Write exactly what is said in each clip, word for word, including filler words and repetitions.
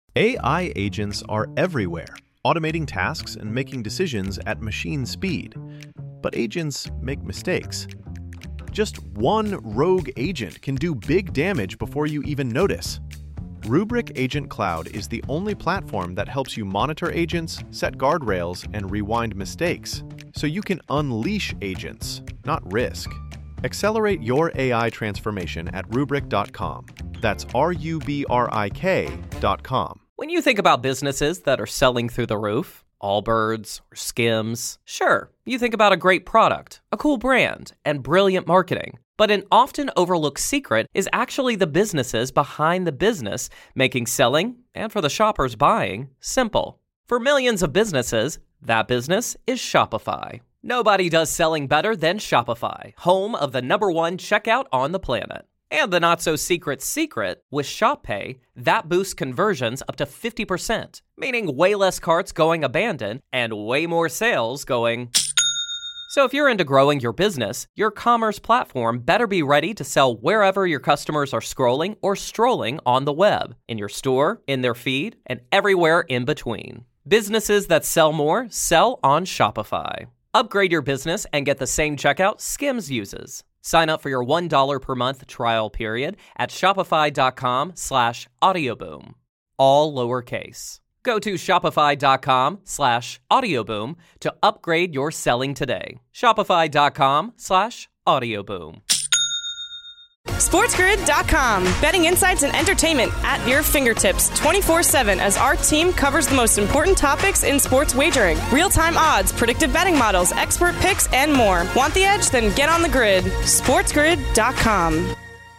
A I agents are everywhere, automating tasks and making decisions at machine speed. But agents make mistakes. Just one rogue agent can do big damage before you even notice. Rubrik Agent Cloud is the only platform that helps you monitor agents, set guardrails, and rewind mistakes, so you can unleash agents, not risk. Accelerate your A I transformation at rubrik dot com. That's R U B R I K dot com. When you think about businesses that are selling through the roof, Allbirds or Skims, sure, you think about a great product, a cool brand, and brilliant marketing. But an often overlooked secret is actually the businesses behind the business, making selling, and for the shoppers buying, simple. For millions of businesses, that business is Shopify. Nobody does selling better than Shopify, home of the number one checkout on the planet. And the not-so-secret secret, with Shop Pay, that boosts conversions up to fifty percent, meaning way less carts going abandoned and way more sales going... So if you're into growing your business, your commerce platform better be ready to sell wherever your customers are scrolling or strolling on the web, in your store, in their feed, and everywhere in between. Businesses that sell more sell on Shopify. Upgrade your business and get the same checkout Skims uses. Sign up for your one dollar per month trial period at shopify.com slash audioboom. All lowercase. Go to shopify.com slash audioboom to upgrade your selling today. Shopify.com slash audioboom. SportsGrid dot com. Betting insights and entertainment at your fingertips twenty-four seven as our team covers the most important topics in sports wagering. Real-time odds, predictive betting models, expert picks, and more. Want the edge? Then get on the grid. SportsGrid dot com.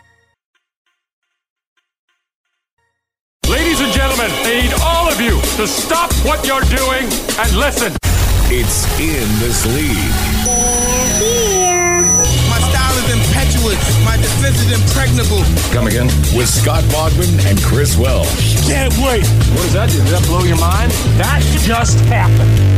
Ladies and gentlemen, I need all of you to stop what you're doing and listen. It's In This League. Here. My style is impetuous. My defense is impregnable. Come again? With Scott Bogman and Chris Welsh. Can't wait. What does that do? Does that blow your mind? That just happened.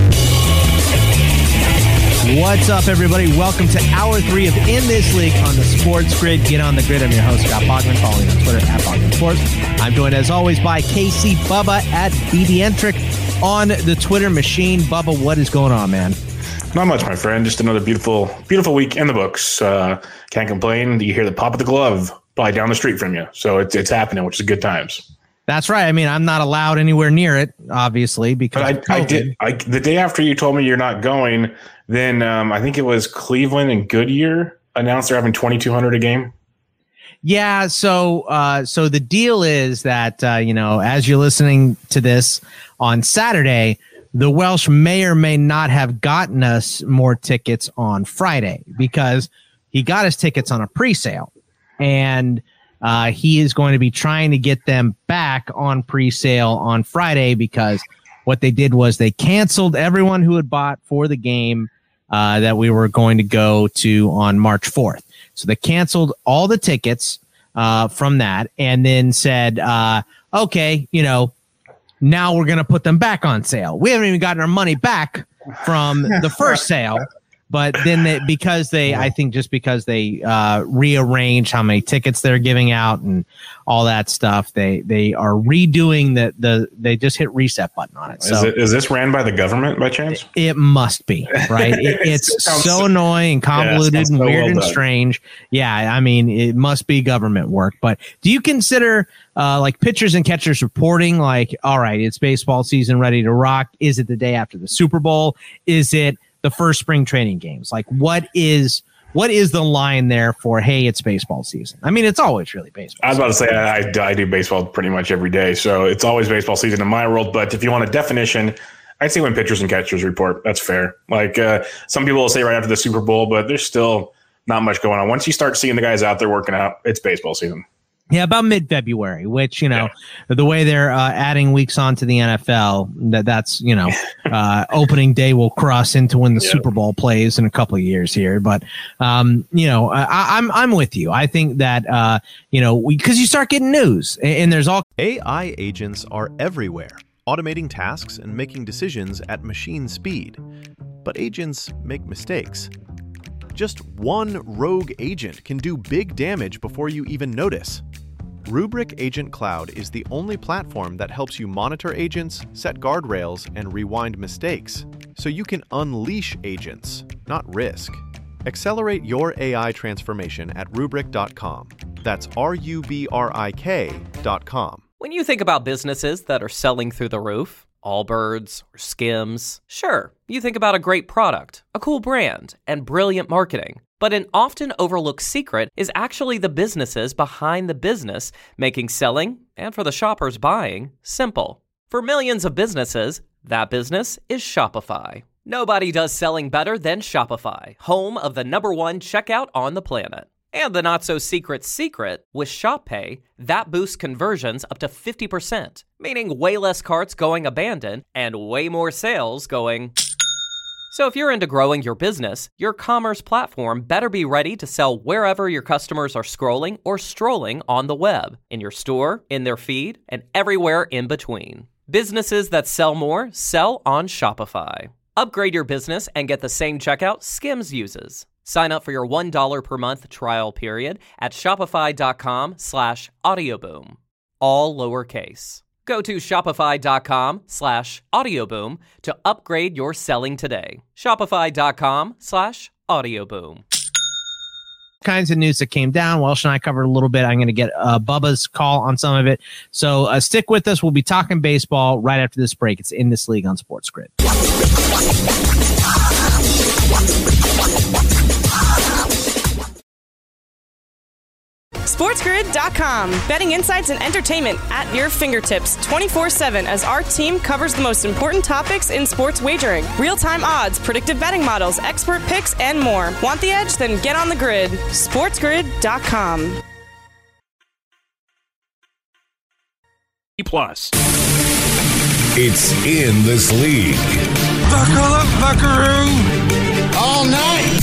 What's up, everybody? Welcome to Hour three of In This League on the Sports Grid. Get on the grid. I'm your host, Scott Bogman. Follow me on Twitter at Bogman Sports. I'm joined, as always, by K C Bubba at BBentric on the Twitter machine. Bubba, what is going on, man? Not much, my friend. Just another beautiful, beautiful week in the books. Uh, can't complain. You hear the pop of the glove probably down the street from you. So it's it's happening, which is good times. That's right. I mean, I'm not allowed anywhere near it, obviously, because but I, I did. I, the day after you told me you're not going, then um, I think it was Cleveland and Goodyear announced they're having twenty-two hundred a game. Yeah. So, uh, so the deal is that uh, you know, as you're listening to this on Saturday, the Welsh may or may not have gotten us more tickets on Friday because he got us tickets on a pre-sale, and Uh, he is going to be trying to get them back on pre-sale on Friday because what they did was they canceled everyone who had bought for the game uh, that we were going to go to on March fourth. So they canceled all the tickets uh, from that and then said, uh, okay, you know, now we're going to put them back on sale. We haven't even gotten our money back from the first sale. But then they, because they, I think just because they uh, rearrange how many tickets they're giving out and all that stuff, they they are redoing the, the they just hit reset button on it. So is, it, is this ran by the government by chance? It, it must be, right? It, it's it sounds, so annoying, convoluted, yeah, and so weird well and done. strange. Yeah, I mean, it must be government work. But do you consider uh, like pitchers and catchers reporting like, all right, it's baseball season, ready to rock? Is it the day after the Super Bowl? Is it the first spring training games? Like, what is what is the line there for, hey, it's baseball season? I mean, it's always really baseball. I was about to say, I, I do baseball pretty much every day, so it's always baseball season in my world. But if you want a definition, I'd say when pitchers and catchers report. That's fair. Like uh, some people will say right after the Super Bowl, but there's still not much going on. Once you start seeing the guys out there working out, it's baseball season. Yeah, about mid-February, which, you know, yeah. the way they're uh, adding weeks on to the N F L, that that's, you know, uh, opening day will cross into when the yeah. Super Bowl plays in a couple of years here. But, um, you know, I, I'm I'm with you. I think that, uh, you know, because you start getting news and, and there's all. A I agents are everywhere, automating tasks and making decisions at machine speed. But agents make mistakes. Just one rogue agent can do big damage before you even notice. Rubrik Agent Cloud is the only platform that helps you monitor agents, set guardrails, and rewind mistakes, so you can unleash agents, not risk. Accelerate your A I transformation at rubrik dot com. That's R U B R I K dot com. When you think about businesses that are selling through the roof, Allbirds or Skims, sure, you think about a great product, a cool brand, and brilliant marketing. But an often overlooked secret is actually the businesses behind the business, making selling, and for the shoppers buying, simple. For millions of businesses, that business is Shopify. Nobody does selling better than Shopify, home of the number one checkout on the planet. And the not-so-secret secret, with Shop Pay, that boosts conversions up to fifty percent, meaning way less carts going abandoned and way more sales going... So if you're into growing your business, your commerce platform better be ready to sell wherever your customers are scrolling or strolling on the web, in your store, in their feed, and everywhere in between. Businesses that sell more sell on Shopify. Upgrade your business and get the same checkout Skims uses. Sign up for your one dollar per month trial period at shopify.com slash audioboom. All lowercase. Go to shopify.com slash audioboom to upgrade your selling today. Shopify.com slash audioboom. Kinds of news that came down. Welsh and I covered a little bit. I'm going to get uh, Bubba's call on some of it. So uh, stick with us. We'll be talking baseball right after this break. It's In This League on Sports Grid. SportsGrid dot com. Betting insights and entertainment at your fingertips twenty-four seven as our team covers the most important topics in sports wagering. Real-time odds, predictive betting models, expert picks, and more. Want the edge? Then get on the grid. SportsGrid dot com. Plus. It's In This League. Buckle up, buckaroo. All night.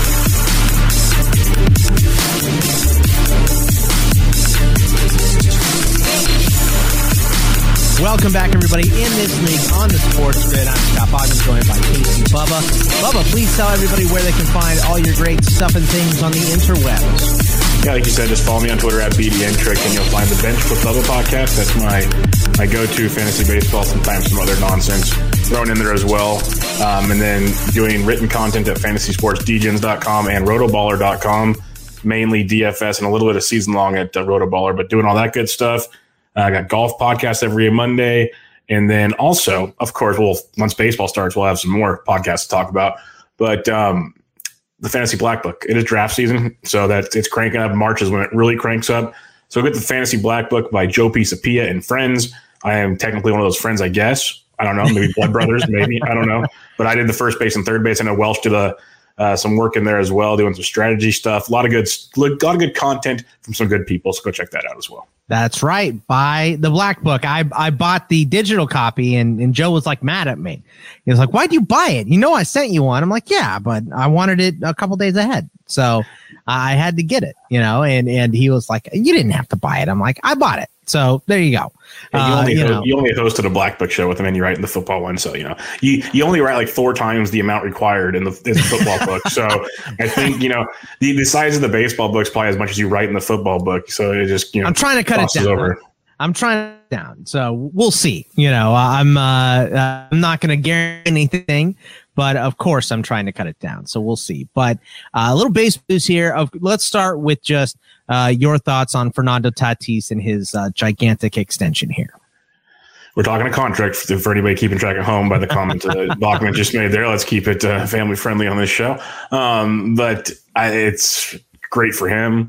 Welcome back, everybody, In This League on the Sports Grid. I'm Scott Bogman, joined by Casey Bubba. Bubba, please tell everybody where they can find all your great stuff and things on the interwebs. Yeah, like you said, just follow me on Twitter at B D N Trick, and you'll find the Bench with Bubba podcast. That's my my go-to fantasy baseball, sometimes some other nonsense thrown in there as well. Um, and then doing written content at fantasy sports d gens dot com and rotoballer dot com, mainly D F S and a little bit of season-long at uh, Rotoballer, but doing all that good stuff. Uh, I got golf podcasts every Monday. And then also, of course, well, once baseball starts, we'll have some more podcasts to talk about. But um, the Fantasy Black Book, it is draft season, so that it's cranking up. March is when it really cranks up. So get the Fantasy Black Book by Joe Pisapia and friends. I am technically one of those friends, I guess. I don't know, maybe blood brothers, maybe. I don't know. But I did the first base and third base. I know Welsh did a, uh, some work in there as well, doing some strategy stuff. A lot of good, a lot of good content from some good people. So go check that out as well. That's right. Buy the Black Book. I, I bought the digital copy, and, and Joe was like mad at me. He was like, why'd you buy it? You know, I sent you one. I'm like, yeah, but I wanted it a couple days ahead. So I had to get it, you know, and, and he was like, you didn't have to buy it. I'm like, I bought it. So there you go. And you, only uh, you, host, know. you only hosted a Black Book show with him, and you write in the football one. So, you know, you, you only write like four times the amount required in the, in the football book. So I think, you know, the, the size of the baseball book is probably as much as you write in the football book. So it just, you know, I'm trying to cut it down. Over. I'm trying to down. So we'll see. You know, I'm uh, uh, I'm not going to guarantee anything, but of course I'm trying to cut it down. So we'll see. But uh, a little base news here. Of let's start with just uh, your thoughts on Fernando Tatis and his uh, gigantic extension here. We're talking a contract for, for anybody keeping track at home by the comment that Bachman just made there. Let's keep it uh, family friendly on this show. Um, but I, it's great for him.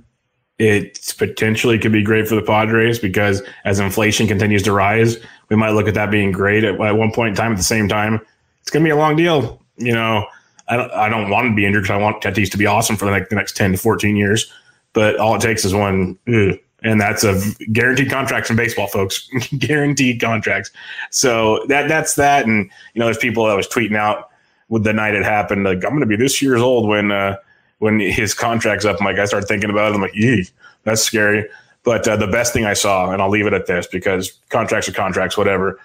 It potentially could be great for the Padres because as inflation continues to rise, we might look at that being great at, at one point in time. At the same time, it's going to be a long deal. You know, I don't, I don't want to be injured because I want Tatis to be awesome for the next, the next ten to fourteen years. But all it takes is one, ugh, and that's a guaranteed contracts in baseball, folks. Guaranteed contracts. So that that's that. And, you know, there's people that was tweeting out with the night it happened, like, I'm going to be this year's old when uh, – when his contract's up. I'm like, I started thinking about it. I'm like, yee, that's scary. But uh, the best thing I saw, and I'll leave it at this because contracts are contracts, whatever.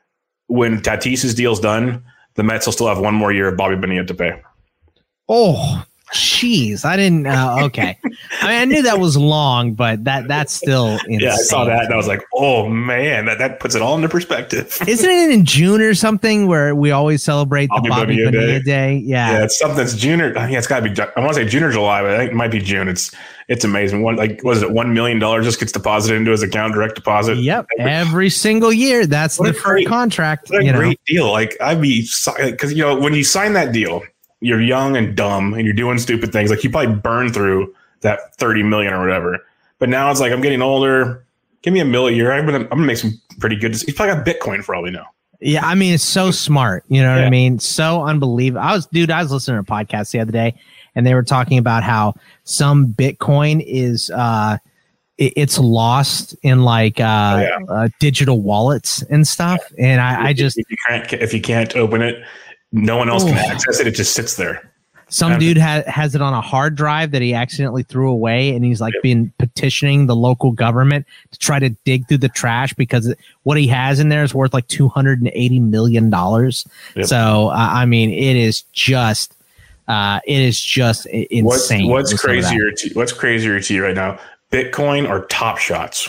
When Tatis's deal's done, the Mets will still have one more year of Bobby Bonilla to pay. Oh, Jeez, I didn't. Uh, okay, I mean, I knew that was long, but that that's still insane. Yeah, I saw that and I was like, oh man, that, that puts it all into perspective. Isn't it in June or something where we always celebrate the Bobby Bobby Bonilla Bonilla Day? Day? Yeah, Yeah, it's something that's June or I think it's got to be. I want to say June or July, but I think it might be June. It's it's amazing. One like was it one million dollars just gets deposited into his account, direct deposit. Yep, every single year. That's What the a first great- contract. What a You know, great deal! Like I'd be because you know when you sign that deal, you're young and dumb and you're doing stupid things. Like you probably burn through that thirty million or whatever. But now it's like I'm getting older. Give me a million a year. I'm gonna I'm gonna make some pretty good. He's probably got Bitcoin for all we know. yeah. I mean, it's so smart. You know what Yeah. I mean? So unbelievable. I was, dude. I was listening to a podcast the other day, and they were talking about how some Bitcoin is uh, it, it's lost in like uh, Oh, yeah. uh, digital wallets and stuff. And I, I just if you can't if you can't open it, no one else can Ooh. access it. It just sits there. Some Um, dude ha- has it on a hard drive that he accidentally threw away, and he's like been petitioning the local government to try to dig through the trash because what he has in there is worth like two hundred eighty million dollars. Yep. So, uh, I mean, it is just, uh, it is just i- What's insane. what's with some of that. crazier to what's crazier to you right now? Bitcoin or Top Shots?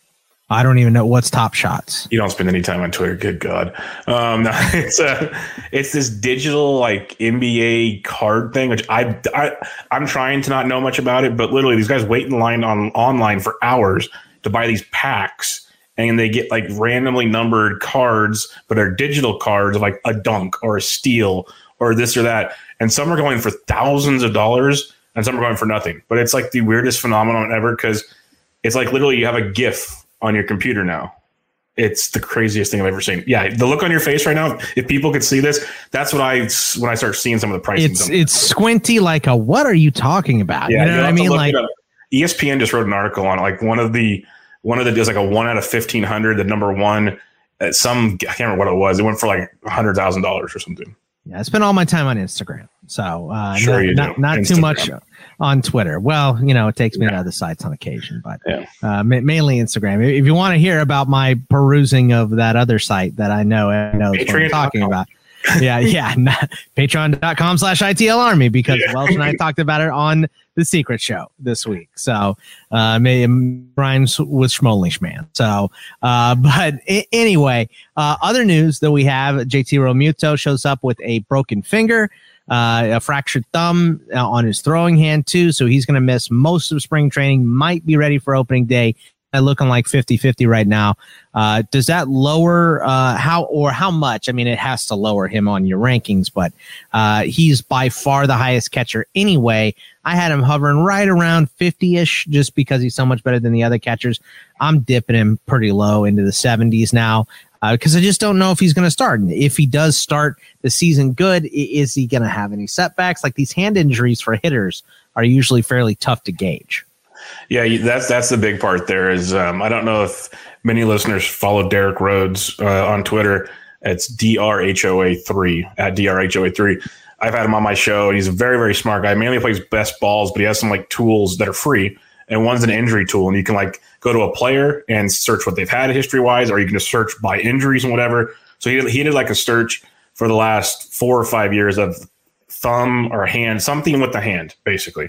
I don't even know what's Top Shots. You don't spend any time on Twitter. Good God. Um, no, it's a, it's this digital like N B A card thing, which I, I, I'm trying to not know much about it, but literally these guys wait in line on online for hours to buy these packs and they get like randomly numbered cards, but they're digital cards of like a dunk or a steal or this or that. And some are going for thousands of dollars and some are going for nothing, but it's like the weirdest phenomenon ever. Cause it's like literally you have a GIF on your computer now. It's the craziest thing I've ever seen. Yeah, the look on your face right now, if people could see this, that's what I when I start seeing some of the pricing. It's it's squinty like a what are you talking about? Yeah, you know you'll what I have to mean? look Like it up. E S P N just wrote an article on it. Like one of the one of the is like a one out of fifteen hundred. The number one at some I can't remember what it was. It went for like a hundred thousand dollars or something. yeah, I spend all my time on Instagram, so uh, Sure not, you not, do. not too Instagram. much on Twitter. Well, you know, it takes me to other sites on occasion, but Yeah. uh, ma- mainly Instagram. If you want to hear about my perusing of that other site that I know, I know what I'm Patreon dot talking com. about. Yeah, yeah. Patreon.com slash ITL Army because Yeah. Welsh and I talked about it on The Secret Show this week. So, uh, maybe Brian's with Schmolich Man. So, uh, but I- anyway, uh, other news that we have, J T Realmuto shows up with a broken finger, uh, a fractured thumb uh, on his throwing hand too. So he's going to miss most of spring training, might be ready for opening day. Uh, looking like fifty-fifty right now. Uh, does that lower uh, how or how much? I mean, it has to lower him on your rankings, but uh, he's by far the highest catcher anyway. I had him hovering right around fifty-ish just because he's so much better than the other catchers. I'm dipping him pretty low into the seventies now because uh, I just don't know if he's going to start. And if he does start the season good, i- is he going to have any setbacks? Like these hand injuries for hitters are usually fairly tough to gauge. Yeah, you- that's that's the big part. There is um, I don't know if many listeners follow Derek Rhodes uh, on Twitter. It's D R H O A three at D R H O A three. I've had him on my show, and he's a very very smart guy. Mainly plays best balls, but he has some like tools that are free. And one's an injury tool, and you can like go to a player and search what they've had history wise, or you can just search by injuries and whatever. So he did, he did like a search for the last four or five years of thumb or hand, something with the hand, basically.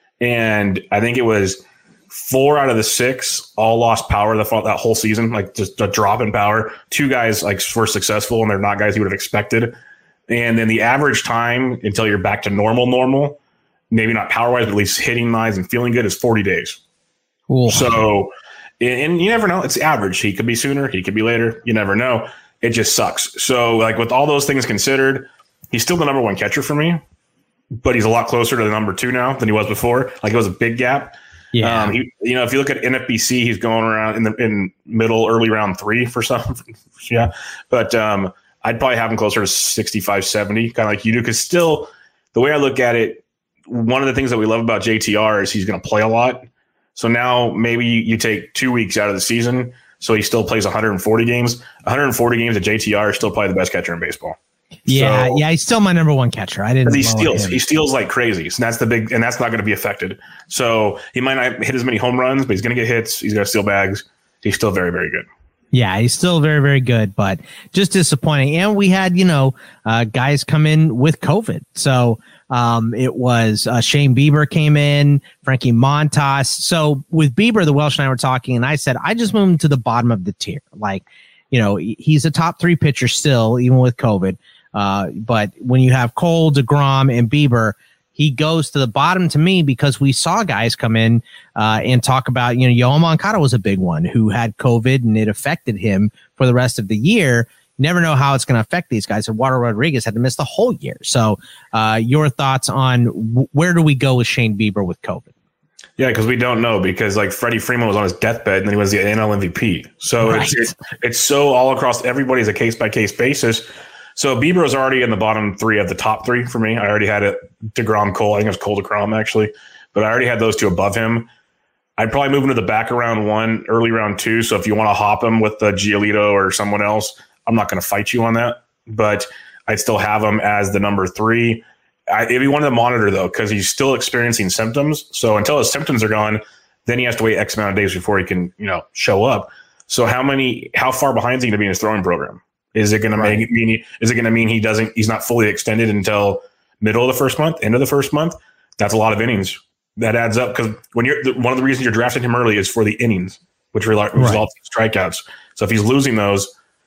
And I think it was four out of the six all lost power that that whole season, like just a drop in power. Two guys like were successful, and they're not guys you would have expected. And then the average time until you're back to normal, normal, maybe not power wise, but at least hitting wise and feeling good is forty days. Ooh. So, and you never know. It's average. He could be sooner. He could be later. You never know. It just sucks. So, like with all those things considered, he's still the number one catcher for me, but he's a lot closer to the number two now than he was before. Like it was a big gap. Yeah. Um, he, you know, if you look at N F B C, he's going around in the in middle, early round three for some. Yeah. But um, I'd probably have him closer to sixty-five, seventy, kind of like you do. Because still, the way I look at it, one of the things that we love about J T R is he's going to play a lot. So now maybe you take two weeks out of the season, so he still plays one hundred forty games. one hundred forty games at J T R is still probably the best catcher in baseball. Yeah, So- yeah, he's still my number one catcher. I didn't. He lower steals. him. He steals like crazy. So that's the big, and that's not going to be affected. So he might not hit as many home runs, but he's going to get hits. He's going to steal bags. He's still very, very good. Yeah, he's still very, very good, but just disappointing. And we had, you know, uh, guys come in with COVID. So um, it was uh, Shane Bieber came in, Frankie Montas. So with Bieber, the Welsh and I were talking, and I said, I just moved him to the bottom of the tier. Like, you know, he's a top three pitcher still, even with COVID. Uh, but when you have Cole, DeGrom, and Bieber, he goes to the bottom to me because we saw guys come in uh, and talk about, you know, Yoan Moncada was a big one who had COVID and it affected him for the rest of the year. You never know how it's going to affect these guys. Eduardo Rodriguez had to miss the whole year. So uh, your thoughts on w- where do we go with Shane Bieber with COVID? Yeah, because we don't know, because like Freddie Freeman was on his deathbed and then he was the N L M V P. So right. it's, it's it's so all across everybody's a case by case basis. So Bieber was already in the bottom three of the top three for me. I already had it DeGrom, Cole. I think it was Cole DeGrom actually, but I already had those two above him. I'd probably move him to the back of round one, early round two. So if you want to hop him with the Giolito or someone else, I'm not going to fight you on that, but I'd still have him as the number three. I, it'd be one to monitor though, because he's still experiencing symptoms. So until his symptoms are gone, then he has to wait X amount of days before he can, you know, show up. So how many, how far behind is he going to be in his throwing program? Is it going right. to mean? Is it going to mean he doesn't? He's not fully extended until middle of the first month, end of the first month. That's a lot of innings. That adds up because when you're one of the reasons you're drafting him early is for the innings, which results in right. strikeouts. So if he's losing those,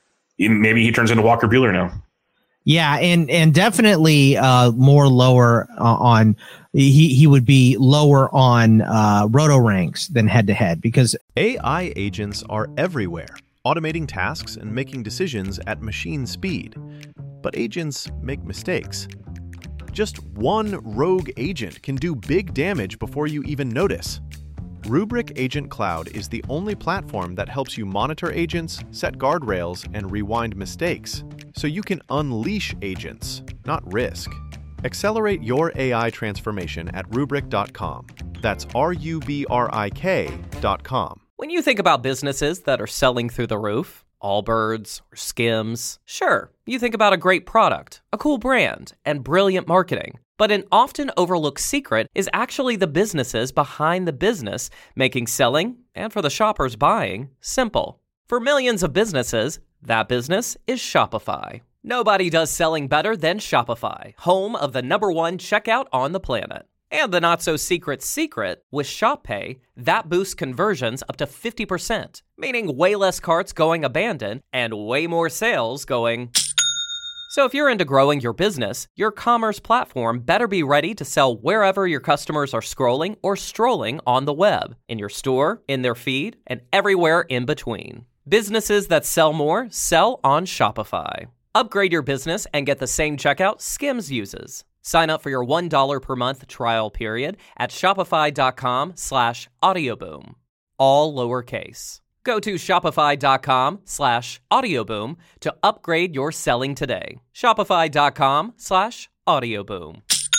maybe he turns into Walker Buehler now. Yeah, and and definitely uh, more lower uh, on. He he would be lower on uh, roto ranks than head to head because A I agents are everywhere, automating tasks and making decisions at machine speed. But agents make mistakes. Just one rogue agent can do big damage before you even notice. Rubrik Agent Cloud is the only platform that helps you monitor agents, set guardrails, and rewind mistakes, so you can unleash agents, not risk. Accelerate your A I transformation at rubrik dot com. That's R U B R I K dot com. When you think about businesses that are selling through the roof, Allbirds or Skims, sure, you think about a great product, a cool brand, and brilliant marketing. But an often overlooked secret is actually the businesses behind the business, making selling, and for the shoppers buying, simple. For millions of businesses, that business is Shopify. Nobody does selling better than Shopify, home of the number one checkout on the planet. And the not-so-secret secret, with ShopPay, that boosts conversions up to fifty percent, meaning way less carts going abandoned and way more sales going... So if you're into growing your business, your commerce platform better be ready to sell wherever your customers are scrolling or strolling on the web, in your store, in their feed, and everywhere in between. Businesses that sell more sell on Shopify. Upgrade your business and get the same checkout Skims uses. Sign up for your one dollar per month trial period at shopify.com slash audioboom. All lowercase. Go to shopify.com slash audioboom to upgrade your selling today. Shopify.com slash audioboom.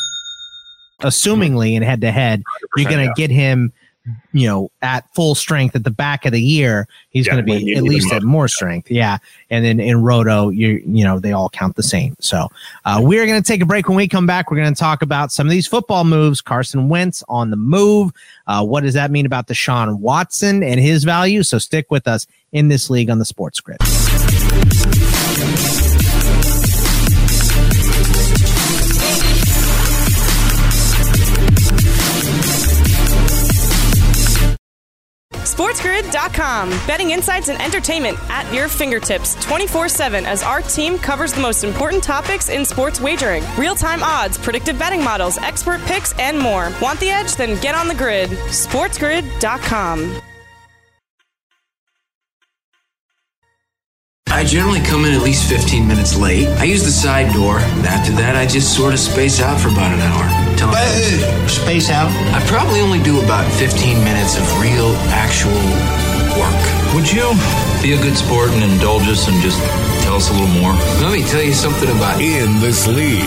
Assumingly in head-to-head, you're going to yeah. get him, you know, at full strength at the back of the year. He's yeah, going to be at least at more strength. Yeah. And then in Roto, you you know, they all count the same. So uh, we're going to take a break. When we come back, we're going to talk about some of these football moves. Carson Wentz on the move. Uh, what does that mean about Deshaun Watson and his value? So stick with us in this league on the Sports Grid. SportsGrid dot com. Betting insights and entertainment at your fingertips twenty-four seven as our team covers the most important topics in sports wagering. Real-time odds, predictive betting models, expert picks, and more. Want the edge? Then get on the grid. SportsGrid dot com. I generally come in at least fifteen minutes late. I use the side door. After that, I just sort of space out for about an hour. Tell me, hey, space out? I probably only do about fifteen minutes of real, actual work. Would you be a good sport and indulge us and just tell us a little more? Let me tell you something about In This League.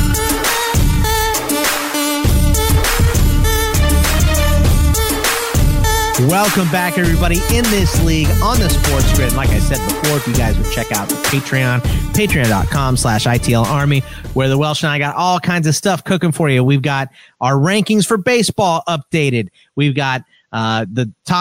Welcome back, everybody, in this league on the Sports Grid. Like I said before, if you guys would check out the Patreon, patreon.com slash ITL Army, where the Welsh and I got all kinds of stuff cooking for you. We've got our rankings for baseball updated. We've got uh, the top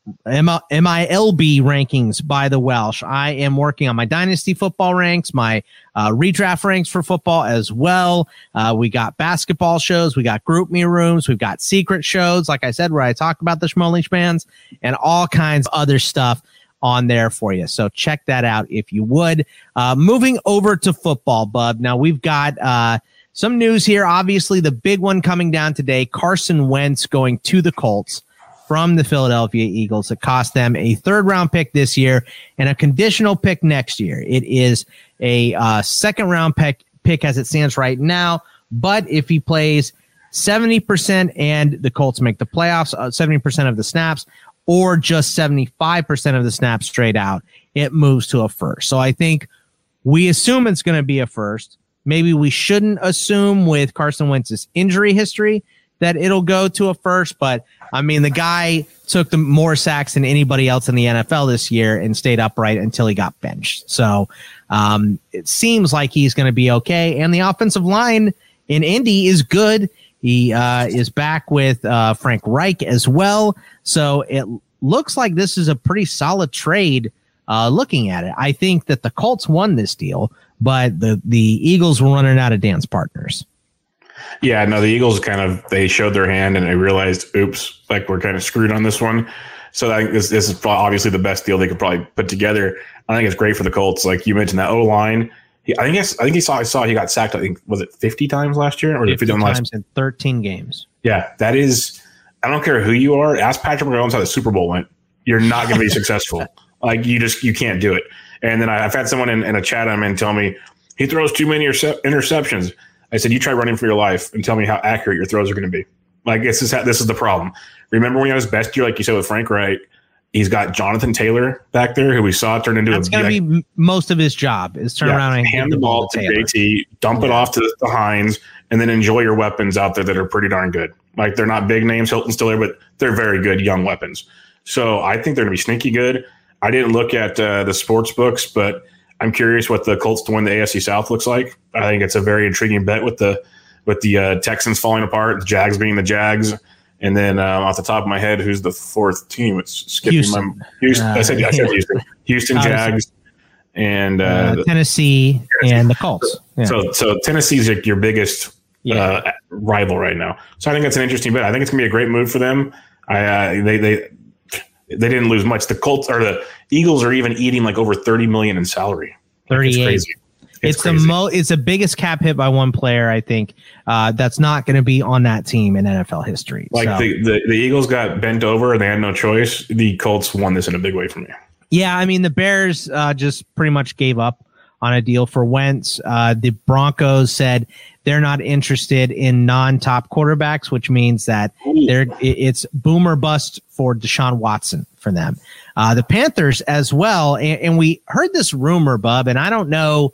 M I L B rankings by the Welsh. I am working on my dynasty football ranks, my uh, redraft ranks for football as well. Uh, we got basketball shows. We got group me rooms. We've got secret shows, like I said, where I talk about the Schmolich bands and all kinds of other stuff on there for you. So check that out if you would. Uh, moving over to football, Bub. Now we've got uh, some news here. Obviously, the big one coming down today, Carson Wentz going to the Colts from the Philadelphia Eagles. It cost them a third round pick this year and a conditional pick next year. It is a uh, second round pick, pick as it stands right now. But if he plays seventy percent and the Colts make the playoffs, uh, seventy percent of the snaps, or just seventy-five percent of the snaps straight out, it moves to a first. So I think we assume it's going to be a first. Maybe we shouldn't assume with Carson Wentz's injury history that it'll go to a first, but I mean, the guy took the more sacks than anybody else in the N F L this year and stayed upright until he got benched. So um, it seems like he's going to be okay. And the offensive line in Indy is good. He uh, is back with uh, Frank Reich as well. So it looks like this is a pretty solid trade uh, looking at it. I think that the Colts won this deal, but the, the Eagles were running out of dance partners. Yeah, no, the Eagles kind of, they showed their hand and they realized, oops, like we're kind of screwed on this one. So I think this, this is obviously the best deal they could probably put together. I think it's great for the Colts. Like you mentioned, that O-line. He, I think I think he saw I saw he got sacked, I think, was it fifty times last year? Or fifty times last? in thirteen games. Yeah, that is, I don't care who you are. Ask Patrick Mahomes how the Super Bowl went. You're not going to be successful. Like you just, you can't do it. And then I've had someone in, in a chat I'm in tell me he throws too many interceptions. I said, you try running for your life and tell me how accurate your throws are going to be. Like, this is how, this is the problem. Remember when he had his best year, like you said, with Frank Reich, he's got Jonathan Taylor back there, who we saw turn into That's a... That's going to like, be most of his job, is turn yeah, around and hand the ball to J T, dump yeah. it off to the Hines, and then enjoy your weapons out there that are pretty darn good. Like, they're not big names, Hilton's still there, but they're very good young weapons. So I think they're going to be sneaky good. I didn't look at uh, the sports books, but I'm curious what the Colts to win the A F C South looks like. I think it's a very intriguing bet with the with the uh, Texans falling apart, the Jags being the Jags, and then um, off the top of my head, who's the fourth team? It's skipping Houston. my Houston. Uh, I said I said Houston. Houston Jags and uh, uh, Tennessee, Tennessee and the Colts. Yeah. So so Tennessee's like your biggest yeah. uh, rival right now. So I think that's an interesting bet. I think it's gonna be a great move for them. I uh, they they they didn't lose much. The Colts or the Eagles are even eating like over thirty million in salary. Thirty-eight. It's crazy. It's, it's the mo. It's the biggest cap hit by one player, I think. Uh, that's not going to be on that team in N F L history. Like so. the, the the Eagles got bent over and they had no choice. The Colts won this in a big way for me. Yeah, I mean the Bears uh, just pretty much gave up on a deal for Wentz. Uh, the Broncos said they're not interested in non-top quarterbacks, which means that they're it's boom or bust for Deshaun Watson for them. Uh, the Panthers as well, and, and we heard this rumor, Bub, and I don't know.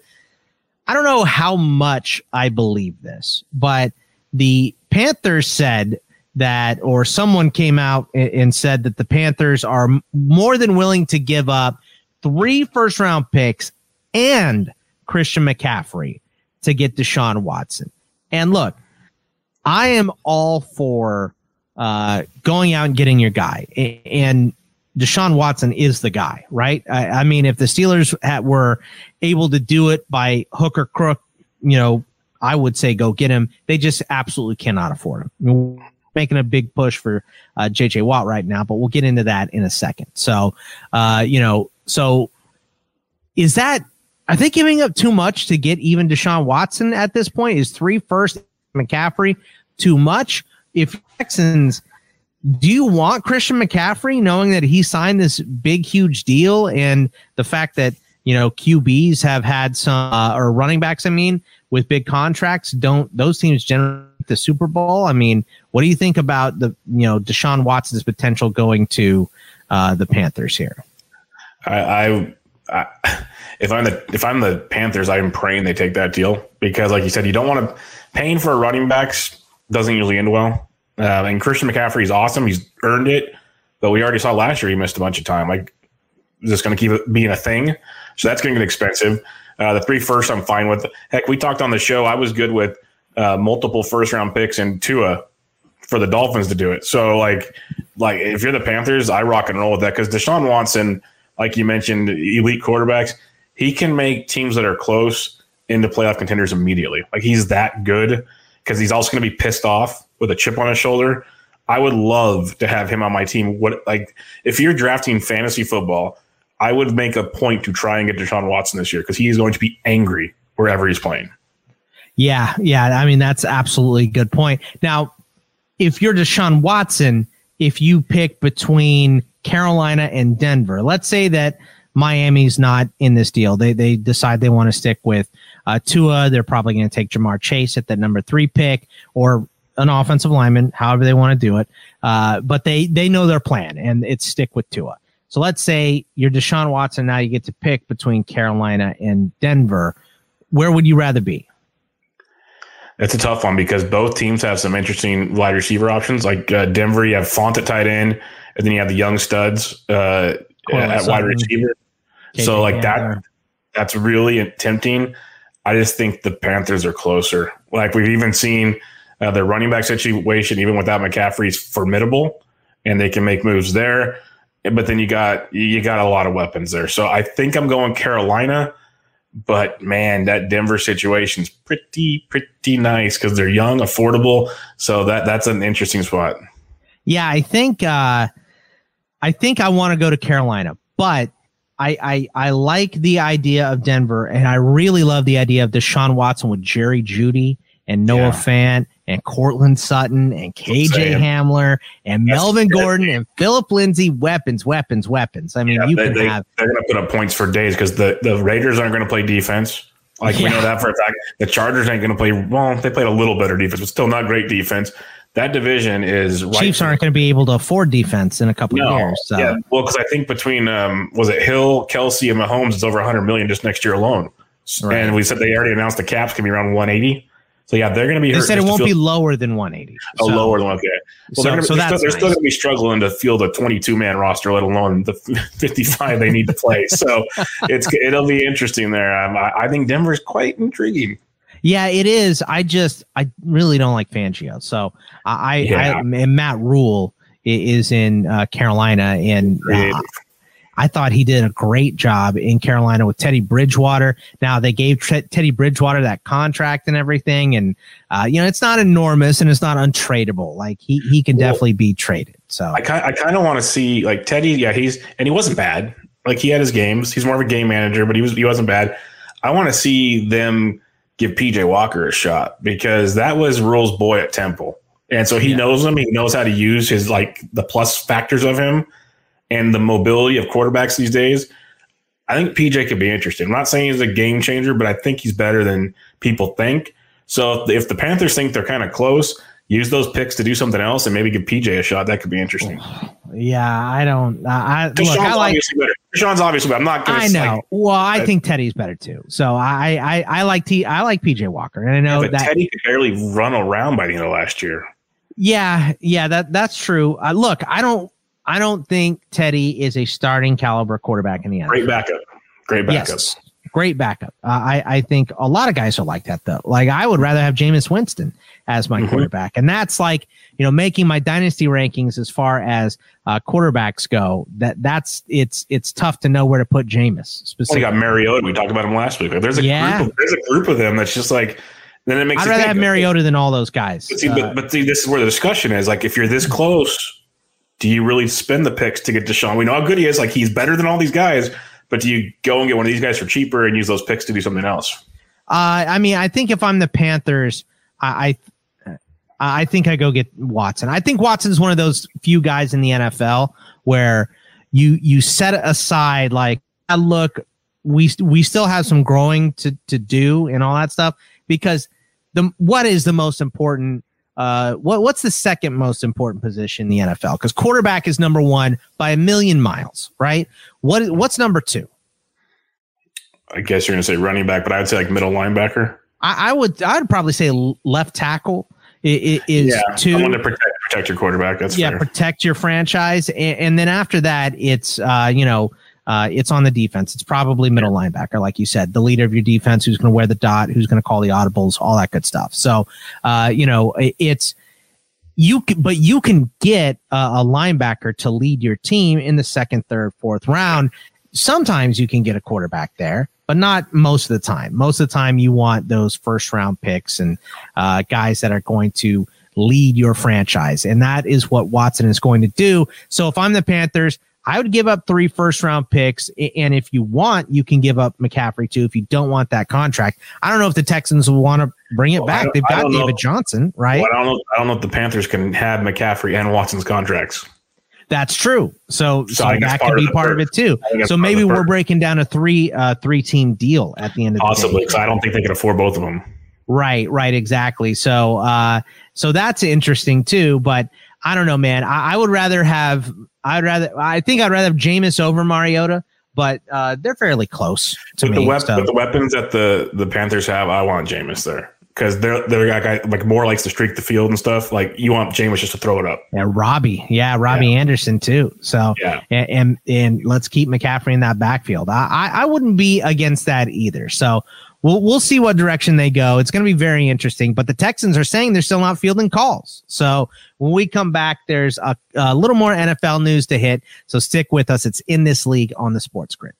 I don't know how much I believe this, but the Panthers said that, or someone came out and, and said that the Panthers are m- more than willing to give up three first round picks and Christian McCaffrey to get Deshaun Watson. And look, I am all for uh, going out and getting your guy, and Deshaun Watson is the guy, right? I, I mean, if the Steelers had, were able to do it by hook or crook, you know, I would say go get him. They just absolutely cannot afford him. I mean, we're making a big push for uh, J J Watt right now, but we'll get into that in a second. So, uh, you know, so is that, are they giving up too much to get even Deshaun Watson at this point? Is three first McCaffrey too much? If Texans, do you want Christian McCaffrey knowing that he signed this big, huge deal, and the fact that, you know, Q Bs have had some, uh, or running backs, I mean, with big contracts, don't those teams generate the Super Bowl? I mean, what do you think about the, you know, Deshaun Watson's potential going to uh, the Panthers here? I, I, I, if I'm the if I'm the Panthers, I'm praying they take that deal, because, like you said, you don't want to paying for running backs doesn't usually end well. Uh, and Christian McCaffrey is awesome. He's earned it. But we already saw last year he missed a bunch of time. Like, is this going to keep it being a thing? So that's going to get expensive. Uh, the three first I'm fine with. Heck, we talked on the show. I was good with uh, multiple first-round picks and Tua for the Dolphins to do it. So like, like if you're the Panthers, I rock and roll with that because Deshaun Watson, like you mentioned, elite quarterbacks, he can make teams that are close into playoff contenders immediately. Like he's that good because he's also going to be pissed off with a chip on his shoulder. I would love to have him on my team. What like if you're drafting fantasy football, I would make a point to try and get Deshaun Watson this year because he is going to be angry wherever he's playing. Yeah, yeah. I mean, that's absolutely a good point. Now, if you're Deshaun Watson, if you pick between Carolina and Denver, let's say that Miami's not in this deal. They they decide they want to stick with uh, Tua. They're probably going to take Jamar Chase at the number three pick or an offensive lineman, however they want to do it. Uh, but they they know their plan, and it's stick with Tua. So let's say you're Deshaun Watson. Now you get to pick between Carolina and Denver. Where would you rather be? It's a tough one because both teams have some interesting wide receiver options. Like uh, Denver, you have Font at tight end, and then you have the young studs uh, at wide receiver. K J so like Hamler. that, that's really tempting. I just think the Panthers are closer. Like we've even seen uh, their running back situation, even without McCaffrey, is formidable, and they can make moves there. But then you got you got a lot of weapons there. So I think I'm going Carolina. But, man, that Denver situation's pretty, pretty nice because they're young, affordable. So that that's an interesting spot. Yeah, I think uh, I think I want to go to Carolina. But I, I I like the idea of Denver, and I really love the idea of Deshaun Watson with Jerry Jeudy and Noah yeah. Fant and Cortland Sutton and K J Hamler and That's Melvin good. Gordon and Phillip Lindsay. Weapons, weapons, weapons. I mean, yeah, you they, can they, have. They're going to put up points for days because the, the Raiders aren't going to play defense. Like yeah. we know that for a fact. The Chargers ain't going to play. Well, they played a little better defense, but still not great defense. That division is right. Chiefs aren't going to be able to afford defense in a couple no, of years. So. Yeah, well, because I think between um, was it Hill, Kelsey, and Mahomes, it's over one hundred million just next year alone. Right. And we said they already announced the caps can be around one eighty. So yeah, they're going to be. They hurt said it won't field- be lower than one eighty. Oh, so. lower than okay. Well, so, they're, gonna, so they're, that's still, they're nice. still going to be struggling to field a twenty-two man roster, let alone the fifty-five they need to play. So it's it'll be interesting there. Um, I, I think Denver's quite intriguing. Yeah, it is. I just I really don't like Fangio. So I, yeah. I and Matt Rule is in uh, Carolina, and uh, I thought he did a great job in Carolina with Teddy Bridgewater. Now they gave T- Teddy Bridgewater that contract and everything, and uh, you know it's not enormous and it's not untradeable. Like he he can well, definitely be traded. So I kind I kind of want to see like Teddy. Yeah, he's and he wasn't bad. Like he had his games. He's more of a game manager, but he was he wasn't bad. I want to see them give P J Walker a shot because that was Rule's boy at Temple, and so he yeah. knows him. He knows how to use his like the plus factors of him. And the mobility of quarterbacks these days, I think P J could be interesting. I'm not saying he's a game changer, but I think he's better than people think. So if, if the Panthers think they're kind of close, use those picks to do something else and maybe give P J a shot. That could be interesting. Yeah, I don't. Uh, I, look, Deshaun's I like. Obviously better. Deshaun's obviously better. I'm not going to. I know. Like, well, I think Teddy's better too. So I, I, I like T. I like P J Walker, and I know yeah, that Teddy could barely run around by the end of last year. Yeah, yeah, that that's true. Uh, look, I don't. I don't think Teddy is a starting caliber quarterback in the N F L. Great backup. Great backup. Yes, great backup. Uh, I, I think a lot of guys are like that, though. Like, I would rather have Jameis Winston as my mm-hmm. quarterback. And that's like, you know, making my dynasty rankings as far as uh, quarterbacks go. That That's it's it's tough to know where to put Jameis. Specifically. We got Mariota. We talked about him last week. There's a, yeah. group, of, there's a group of them that's just like, then it makes I'd rather think, have Mariota okay. than all those guys. But see, uh, but, but see, this is where the discussion is. Like, if you're this close, do you really spend the picks to get Deshaun? We know how good he is. Like, he's better than all these guys. But do you go and get one of these guys for cheaper and use those picks to do something else? Uh, I mean, I think if I'm the Panthers, I, I I think I go get Watson. I think Watson's one of those few guys in the N F L where you you set aside like, look, we we still have some growing to to do and all that stuff, because the what is the most important. Uh, what what's the second most important position in the N F L? Because quarterback is number one by a million miles, right? What what's number two? I guess you're going to say running back, but I would say like middle linebacker. I, I would I would probably say left tackle is, is yeah, two. I want to protect protect your quarterback. That's yeah, fair. protect your franchise, and, and then after that, it's uh, you know. Uh, it's on the defense. It's probably middle linebacker, like you said, the leader of your defense, who's going to wear the dot, who's going to call the audibles, all that good stuff. So, uh, you know, it, it's you can, but you can get a, a linebacker to lead your team in the second, third, fourth round. Sometimes you can get a quarterback there, but not most of the time. Most of the time, you want those first round picks and uh, guys that are going to lead your franchise, and that is what Watson is going to do. So if I'm the Panthers, I would give up three first round picks, and if you want, you can give up McCaffrey too. If you don't want that contract, I don't know if the Texans will want to bring it well, back. They've got David know. Johnson, right? Well, I don't know. I don't know if the Panthers can have McCaffrey and Watson's contracts. That's true. So, so, so that could be part first. of it too. So maybe we're breaking down a three uh, three team deal at the end of the day. Possibly, because I don't think they can afford both of them. Right, right, exactly. So, uh, so that's interesting too. But I don't know, man. I, I would rather have. I'd rather. I think I'd rather have Jameis over Mariota, but uh, they're fairly close to with me. The wep- so. With the weapons that the, the Panthers have, I want Jameis there because they're they're a guy like Moore likes to streak the field and stuff. Like you want Jameis just to throw it up. Yeah, Robbie. Yeah, Robbie yeah. Anderson too. So yeah, and, and and let's keep McCaffrey in that backfield. I I, I wouldn't be against that either. So. We'll we'll see what direction they go. It's going to be very interesting. But the Texans are saying they're still not fielding calls. So when we come back, there's a, a little more N F L news to hit. So stick with us. It's In This League on the Sports Grid.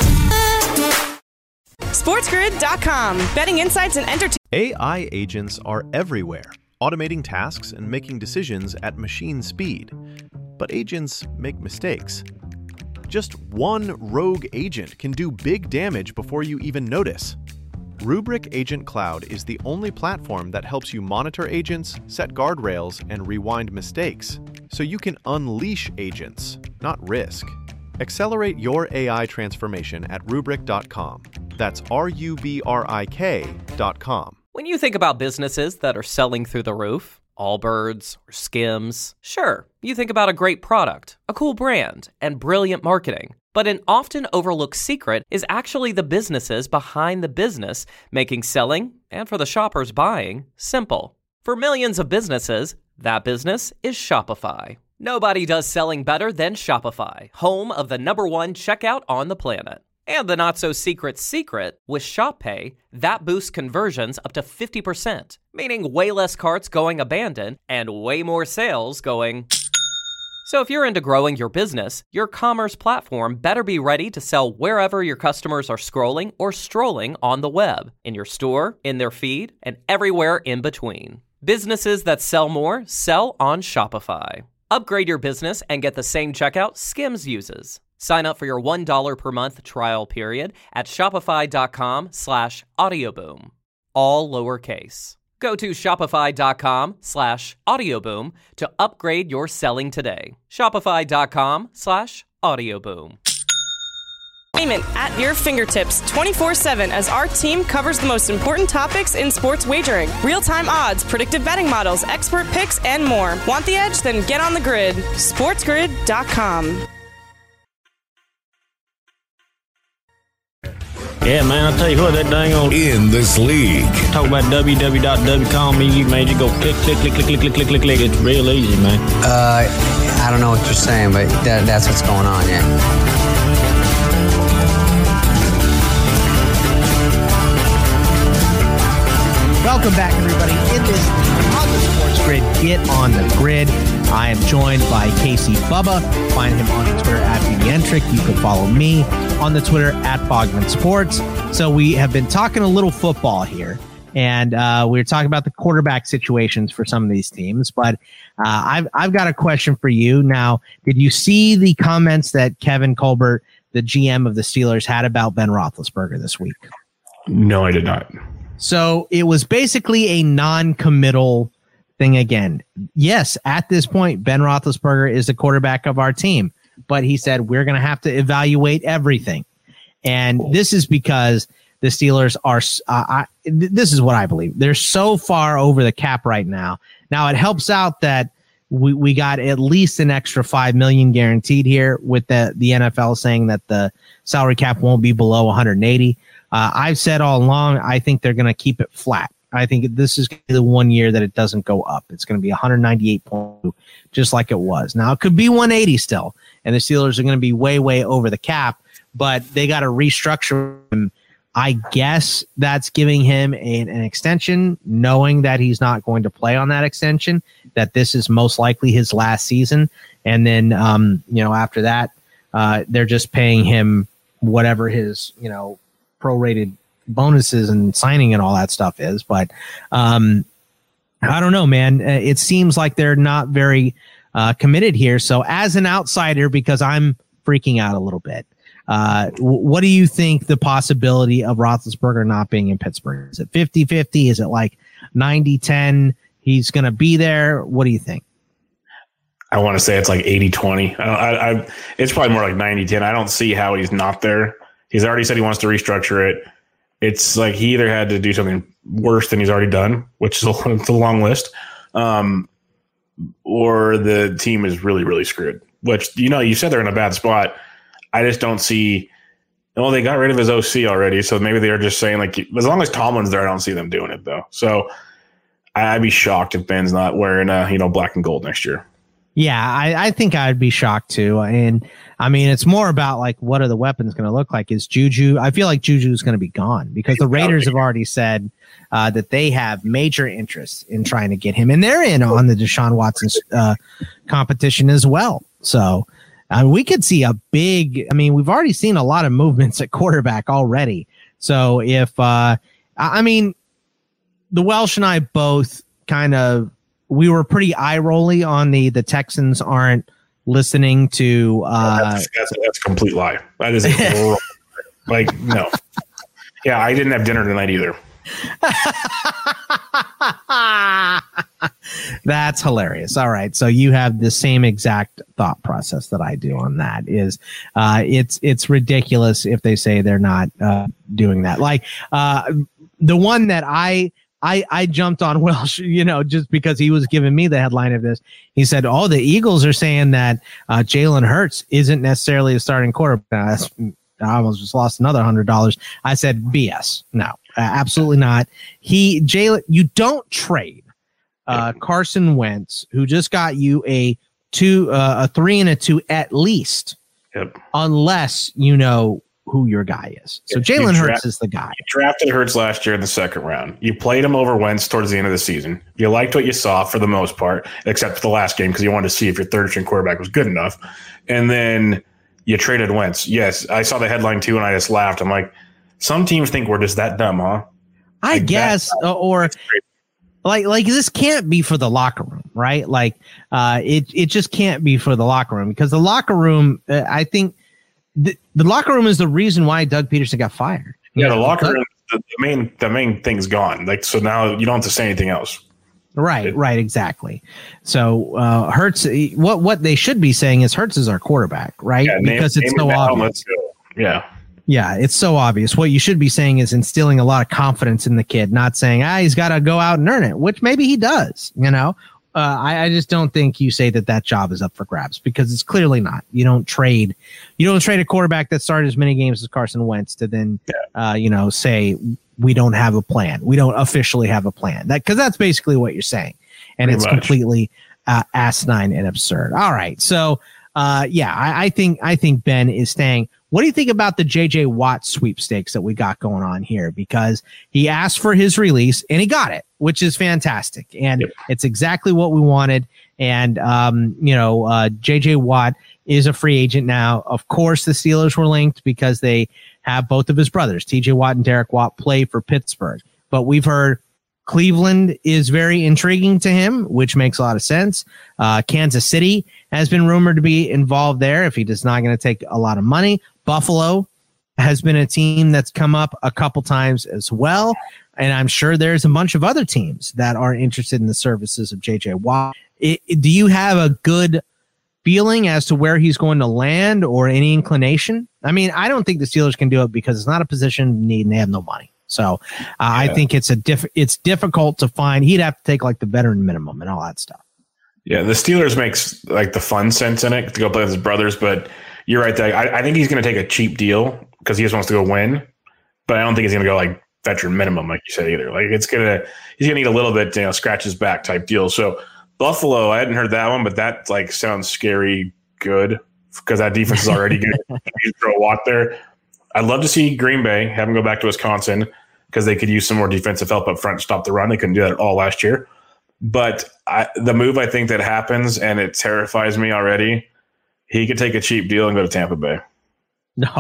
SportsGrid dot com. Betting insights and entertainment. A I agents are everywhere, automating tasks and making decisions at machine speed. But agents make mistakes. Just one rogue agent can do big damage before you even notice. Rubrik Agent Cloud is the only platform that helps you monitor agents, set guardrails, and rewind mistakes, so you can unleash agents, not risk. Accelerate your A I transformation at Rubrik dot com. That's R U B R I K dot com. When you think about businesses that are selling through the roof, Allbirds or Skims, sure, you think about a great product, a cool brand, and brilliant marketing. But an often overlooked secret is actually the businesses behind the business, making selling, and for the shoppers buying, simple. For millions of businesses, that business is Shopify. Nobody does selling better than Shopify, home of the number one checkout on the planet. And the not-so-secret secret, with ShopPay, that boosts conversions up to fifty percent, meaning way less carts going abandoned and way more sales going... So if you're into growing your business, your commerce platform better be ready to sell wherever your customers are scrolling or strolling on the web, in your store, in their feed, and everywhere in between. Businesses that sell more sell on Shopify. Upgrade your business and get the same checkout Skims uses. Sign up for your one dollar per month trial period at shopify.com slash audioboom. All lowercase. Go to shopify.com slash audioboom to upgrade your selling today. Shopify.com slash audioboom. Payment at your fingertips twenty-four seven as our team covers the most important topics in sports wagering. Real-time odds, predictive betting models, expert picks, and more. Want the edge? Then get on the grid. SportsGrid dot com. Yeah, man, I'll tell you what, that dang old... In This League. Talk about w w w dot w com, you man, you go click, click, click, click, click, click, click, click, click. It's real easy, man. Uh, I don't know what you're saying, but that, that's what's going on, yeah. Welcome back, everybody. In This League on the Sports Grid, get on the grid. I am joined by Casey Bubba. Find him on the Twitter at BDentric. You can follow me on the Twitter at Bogman Sports. So we have been talking a little football here, and uh, we we're talking about the quarterback situations for some of these teams. But uh, I've I've got a question for you. Now, did you see the comments that Kevin Colbert, the G M of the Steelers, had about Ben Roethlisberger this week? No, I did not. So it was basically a non-committal thing again. Yes, at this point, Ben Roethlisberger is the quarterback of our team, but he said we're going to have to evaluate everything. And this is because the Steelers are, uh, I, th- this is what I believe. They're so far over the cap right now. Now it helps out that we, we got at least an extra five million dollars guaranteed here with the, the N F L saying that the salary cap won't be below one hundred eighty. Uh, I've said all along, I think they're going to keep it flat. I think this is the one year that it doesn't go up. It's going to be one ninety-eight point two, just like it was. Now, it could be one eighty still, and the Steelers are going to be way, way over the cap, but they got to restructure them I guess that's giving him a, an extension, knowing that he's not going to play on that extension, that this is most likely his last season. And then, um, you know, after that, uh, they're just paying him whatever his, you know, prorated bonuses and signing and all that stuff is. But um, I don't know, man. It seems like they're not very uh, committed here. So as an outsider, because I'm freaking out a little bit, uh, w- what do you think the possibility of Roethlisberger not being in Pittsburgh? Is it fifty-fifty? Is it like ninety ten? He's going to be there. What do you think? I want to say it's like eighty twenty. I, I, I, it's probably more like ninety ten. I don't see how he's not there. He's already said he wants to restructure it. It's like he either had to do something worse than he's already done, which is a, it's a long list, um, or the team is really, really screwed. Which, you know, you said they're in a bad spot. I just don't see. Well, they got rid of his O C already, so maybe they're just saying, like, as long as Tomlin's there, I don't see them doing it, though. So I'd be shocked if Ben's not wearing, uh, you know, black and gold next year. Yeah, I, I think I'd be shocked too. And I mean, it's more about like, what are the weapons going to look like? Is Juju? I feel like Juju is going to be gone because the Raiders have already said uh, that they have major interest in trying to get him, and they're in on the Deshaun Watson uh, competition as well. So uh, we could see a big. I mean, we've already seen a lot of movements at quarterback already. So if uh, I mean, the Welsh and I both kind of. We were pretty eye-rolly on the the Texans aren't listening to. Uh, that's, that's, that's a complete lie. That is a like no. Yeah, I didn't have dinner tonight either. That's hilarious. All right, so you have the same exact thought process that I do on that. Is uh, it's it's ridiculous if they say they're not uh, doing that. Like uh, the one that I. I, I jumped on Welsh, you know, just because he was giving me the headline of this. He said, oh, the Eagles are saying that uh, Jalen Hurts isn't necessarily a starting quarterback. I almost just lost another one hundred dollars. I said, B S. No, uh, absolutely not. He, Jalen, you don't trade uh, Carson Wentz, who just got you a two, uh, a three and a two at least, yep. unless you know who your guy is. So Jalen Hurts is the guy. You drafted Hurts last year in the second round. You played him over Wentz towards the end of the season. You liked what you saw for the most part, except for the last game because you wanted to see if your third string quarterback was good enough. And then you traded Wentz. Yes, I saw the headline too, and I just laughed. I'm like, some teams think we're just that dumb, huh? I like guess, uh, or like like this can't be for the locker room, right? Like uh, it it just can't be for the locker room because the locker room, uh, I think. The, the locker room is the reason why Doug Peterson got fired. Yeah, the locker room, the, the main the main thing's gone. Like so now you don't have to say anything else. Right, it, right, exactly. So uh, Hurts, what what they should be saying is Hurts is our quarterback, right? Yeah, because name, it's name so it down, obvious. let's go. Yeah. Yeah, it's so obvious. What you should be saying is instilling a lot of confidence in the kid, not saying, ah, he's got to go out and earn it, which maybe he does, you know? Uh, I, I just don't think you say that that job is up for grabs because it's clearly not. You don't trade, you don't trade a quarterback that started as many games as Carson Wentz to then, uh, you know, say we don't have a plan. We don't officially have a plan. That because that's basically what you're saying, and Pretty it's much. completely uh, asinine and absurd. All right, so uh, yeah, I, I think I think Ben is staying. What do you think about the J J Watt sweepstakes that we got going on here? Because he asked for his release and he got it, which is fantastic. And yep. it's exactly what we wanted. And, um, you know, uh, J J Watt is a free agent now. Of course, the Steelers were linked because they have both of his brothers, T J Watt and Derek Watt, play for Pittsburgh. But we've heard Cleveland is very intriguing to him, which makes a lot of sense. Uh, Kansas City has been rumored to be involved there if he does not going to take a lot of money. Buffalo has been a team that's come up a couple times as well. And I'm sure there's a bunch of other teams that are interested in the services of J J Watt. It, it, do you have a good feeling as to where he's going to land or any inclination? I mean, I don't think the Steelers can do it because it's not a position of need and they have no money. So uh, yeah. I think it's a diff- it's difficult to find. He'd have to take like the veteran minimum and all that stuff. Yeah, the Steelers makes like the fun sense in it to go play with his brothers, but you're right. That I, I think he's going to take a cheap deal because he just wants to go win, but I don't think he's going to go like veteran minimum, like you said either. Like it's gonna, he's gonna need a little bit, you know, scratch his back type deal. So Buffalo, I hadn't heard that one, but that like sounds scary good because that defense is already good. You throw Watt there. I'd love to see Green Bay have him go back to Wisconsin because they could use some more defensive help up front to stop the run. They couldn't do that at all last year. But I, the move I think that happens, and it terrifies me already, he could take a cheap deal and go to Tampa Bay. No,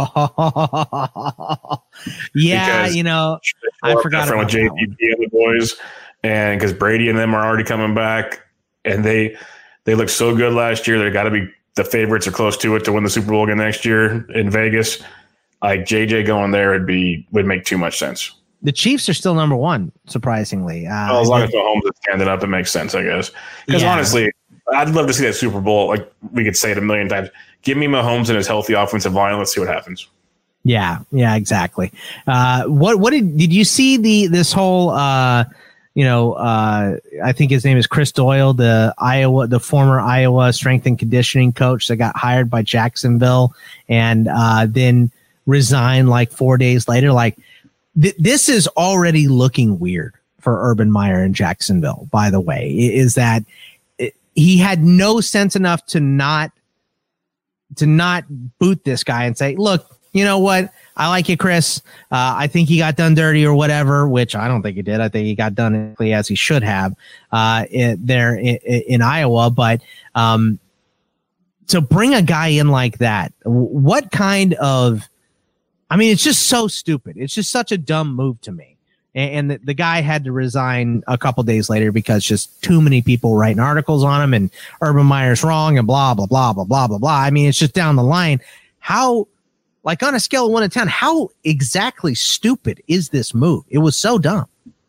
yeah, because you know, I forgot about with J P P and the boys, and because Brady and them are already coming back, and they they looked so good last year. They got to be the favorites or close to it to win the Super Bowl again next year in Vegas. Like J J going there would be would make too much sense. The Chiefs are still number one, surprisingly. Uh, well, as long as Mahomes is standing up, it makes sense, I guess. Because yeah. honestly, I'd love to see that Super Bowl. Like we could say it a million times. Give me Mahomes and his healthy offensive line. Let's see what happens. Yeah, yeah, exactly. Uh, what what did did you see the this whole? Uh, you know, uh, I think his name is Chris Doyle, the Iowa, the former Iowa strength and conditioning coach that got hired by Jacksonville and uh, then resigned like four days later. Like th- this is already looking weird for Urban Meyer in Jacksonville. By the way, is that it, he had no sense enough to not to not boot this guy and say, look, you know what? I like you, Chris. Uh, I think he got done dirty or whatever, which I don't think he did. I think he got done as he should have uh, it, there in, in Iowa. But um, to bring a guy in like that, what kind of, I mean, it's just so stupid. It's just such a dumb move to me. And, and the, the guy had to resign a couple days later because just too many people writing articles on him and Urban Meyer's wrong and blah, blah, blah, blah, blah, blah, blah. I mean, it's just down the line. How, like on a scale of one to ten, how exactly stupid is this move? It was so dumb.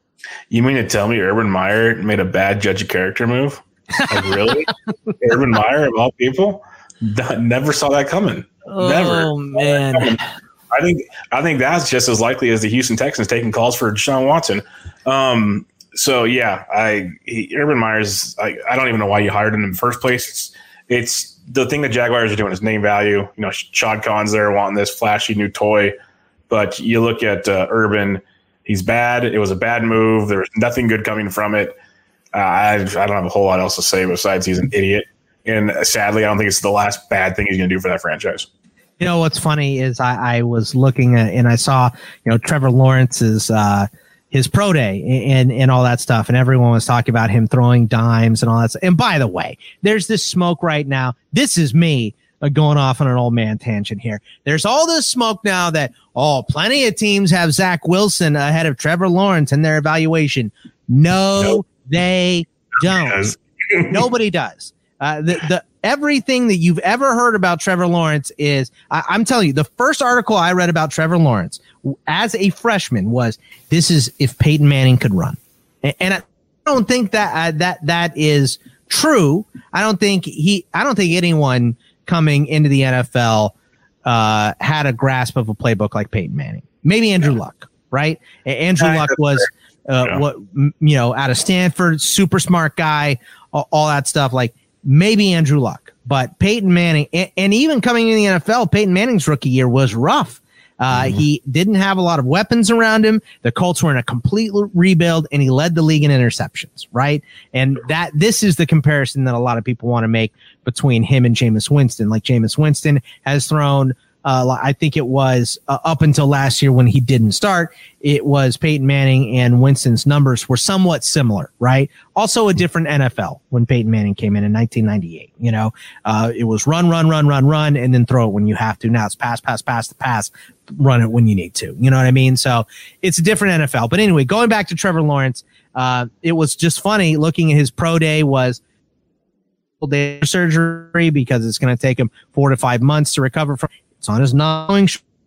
You mean to tell me Urban Meyer made a bad judge of character move? Like really? Urban Meyer of all people? Never saw that coming. Never. Oh man. I think I think that's just as likely as the Houston Texans taking calls for Deshaun Watson. Um, so yeah, I he, Urban Meyer's. I, I don't even know why you hired him in the first place. It's it's the thing the Jaguars are doing is name value. You know, Shad Khan's there wanting this flashy new toy, but you look at uh, Urban. He's bad. It was a bad move. There was nothing good coming from it. Uh, I I don't have a whole lot else to say besides he's an idiot. And sadly, I don't think it's the last bad thing he's going to do for that franchise. You know, what's funny is I, I was looking at and I saw, you know, Trevor Lawrence's uh, his pro day and, and all that stuff. And everyone was talking about him throwing dimes and all that stuff. And by the way, there's this smoke right now. This is me uh, going off on an old man tangent here. There's all this smoke now that, oh, plenty of teams have Zach Wilson ahead of Trevor Lawrence in their evaluation. No, nope. They don't. Nobody does. Uh, the, the everything that you've ever heard about Trevor Lawrence is, I, I'm telling you, the first article I read about Trevor Lawrence as a freshman was, this is if Peyton Manning could run. And, and I don't think that uh, that that is true. I don't think he, I don't think anyone coming into the N F L uh, had a grasp of a playbook like Peyton Manning. Maybe Andrew Luck, right? Andrew Luck was, uh, yeah. what you know, out of Stanford, super smart guy, all, all that stuff. Like, maybe Andrew Luck, but Peyton Manning, and, and even coming in the N F L, Peyton Manning's rookie year was rough. Uh, mm-hmm. He didn't have a lot of weapons around him. The Colts were in a complete rebuild, and he led the league in interceptions, right? And that this is the comparison that a lot of people want to make between him and Jameis Winston. Like Jameis Winston has thrown, uh, I think it was uh, up until last year when he didn't start, it was Peyton Manning and Winston's numbers were somewhat similar, right? Also a different N F L when Peyton Manning came in in nineteen ninety-eight. You know, uh, it was run, run, run, run, run, and then throw it when you have to. Now it's pass, pass, pass, the pass, run it when you need to. You know what I mean? So it's a different N F L. But anyway, going back to Trevor Lawrence, uh, it was just funny looking at his pro day was day surgery because it's going to take him four to five months to recover from. It's on his knowing,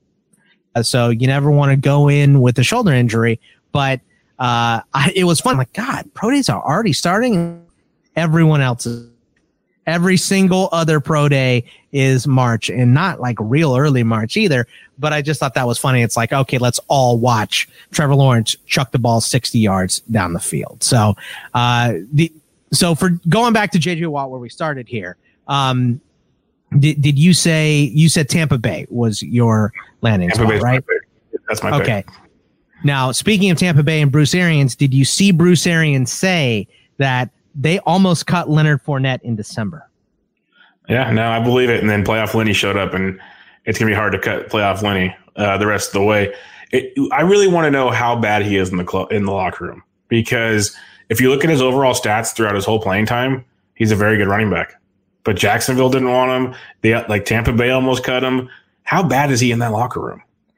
so you never want to go in with a shoulder injury. But uh, I, it was fun. I'm like, God, pro days are already starting. Everyone else's, every single other pro day is March, and not like real early March either. But I just thought that was funny. It's like, okay, let's all watch Trevor Lawrence chuck the ball sixty yards down the field. So, uh, the so for going back to J J Watt where we started here. Um, Did did you say you said Tampa Bay was your landing Tampa spot, right? My That's my okay. pick. Now, speaking of Tampa Bay and Bruce Arians, did you see Bruce Arians say that they almost cut Leonard Fournette in December? Yeah, no, I believe it. And then playoff Lenny showed up, and it's gonna be hard to cut playoff Lenny. uh, the rest of the way. It, I really want to know how bad he is in the cl- in the locker room, because if you look at his overall stats throughout his whole playing time, he's a very good running back. But Jacksonville didn't want him. They like Tampa Bay almost cut him. How bad is he in that locker room?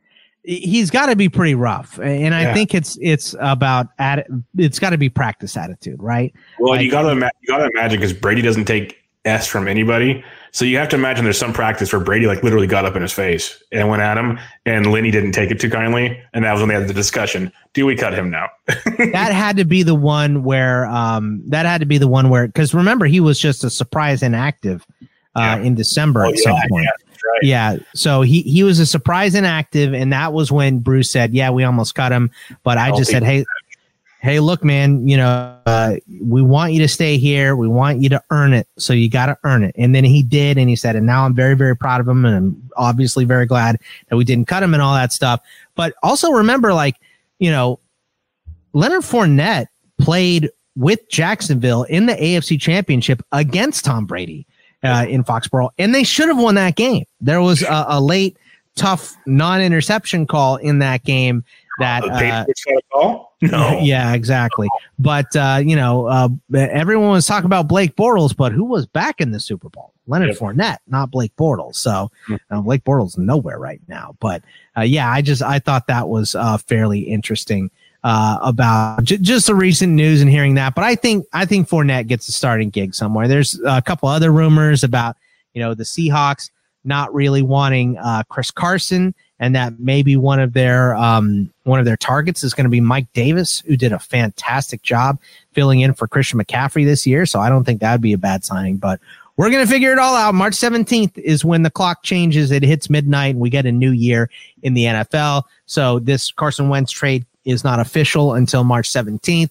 He's got to be pretty rough, and I yeah. think it's it's about at it's got to be practice attitude, right? Well, like, you got to ima- you got to imagine, because Brady doesn't take S from anybody. So you have to imagine there's some practice where Brady like literally got up in his face and went at him, and Lenny didn't take it too kindly. And that was when they had the discussion. Do we cut him now? That had to be the one where um, that had to be the one where, because remember, he was just a surprise inactive uh, yeah. in December oh, at yeah, some point. Yeah, right. yeah. So he, he was a surprise inactive. And that was when Bruce said, yeah, we almost cut him. But I, I just said, hey, hey, look, man, you know, uh, we want you to stay here. We want you to earn it. So you got to earn it. And then he did. And he said, and now I'm very, very proud of him. And I'm obviously very glad that we didn't cut him and all that stuff. But also remember, like, you know, Leonard Fournette played with Jacksonville in the A F C Championship against Tom Brady uh, in Foxborough. And they should have won that game. There was a, a late, tough non-interception call in that game. That oh, the uh, call? No. Yeah, exactly. But uh, you know, uh, everyone was talking about Blake Bortles, but who was back in the Super Bowl? Leonard yep. Fournette, not Blake Bortles. So uh, Blake Bortles nowhere right now. But uh, yeah, I just I thought that was uh, fairly interesting uh, about j- just the recent news and hearing that. But I think I think Fournette gets a starting gig somewhere. There's a couple other rumors about, you know, the Seahawks not really wanting uh, Chris Carson, and that maybe one of their um, one of their targets is going to be Mike Davis, who did a fantastic job filling in for Christian McCaffrey this year. So I don't think that would be a bad signing, but we're going to figure it all out. March seventeenth is when the clock changes. It hits midnight and we get a new year in the N F L. So this Carson Wentz trade is not official until March seventeenth.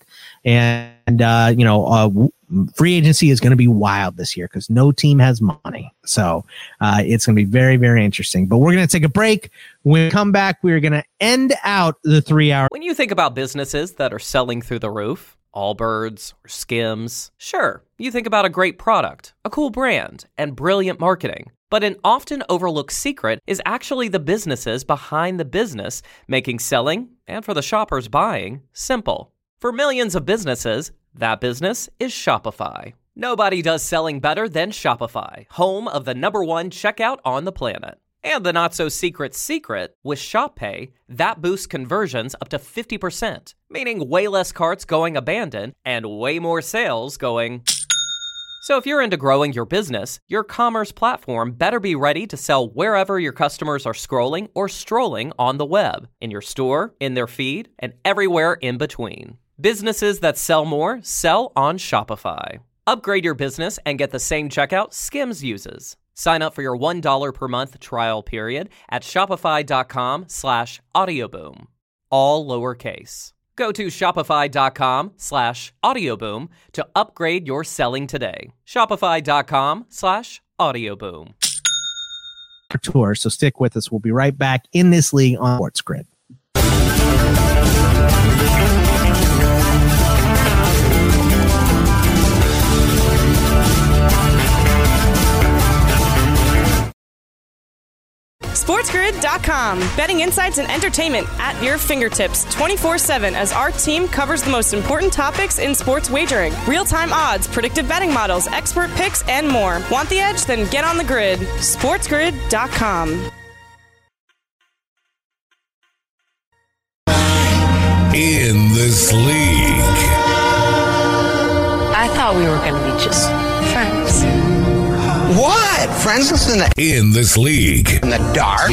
And, uh, you know, uh, w- free agency is going to be wild this year because no team has money. So uh, it's going to be very, very interesting. But we're going to take a break. When we come back, we're going to end out the three hour. When you think about businesses that are selling through the roof, Allbirds or Skims, sure, you think about a great product, a cool brand, and brilliant marketing. But an often overlooked secret is actually the businesses behind the business, making selling, and for the shoppers buying, simple. For millions of businesses, that business is Shopify. Nobody does selling better than Shopify, home of the number one checkout on the planet. And the not-so-secret secret, with Shop Pay, that boosts conversions up to fifty percent, meaning way less carts going abandoned and way more sales going... So if you're into growing your business, your commerce platform better be ready to sell wherever your customers are scrolling or strolling on the web, in your store, in their feed, and everywhere in between. Businesses that sell more sell on Shopify. Upgrade your business and get the same checkout Skims uses. Sign up for your one dollar per month trial period at shopify.com slash audioboom. All lowercase. Go to shopify.com slash audioboom to upgrade your selling today. Shopify.com slash audioboom. Tour, so stick with us. We'll be right back in this league on Sports Grid. SportsGrid dot com. Betting insights and entertainment at your fingertips twenty-four seven as our team covers the most important topics in sports wagering. Real-time odds, predictive betting models, expert picks, and more. Want the edge? Then get on the grid. SportsGrid dot com. In this league. I thought we were going to be just friends. What? Friends in the in this league. In the dark?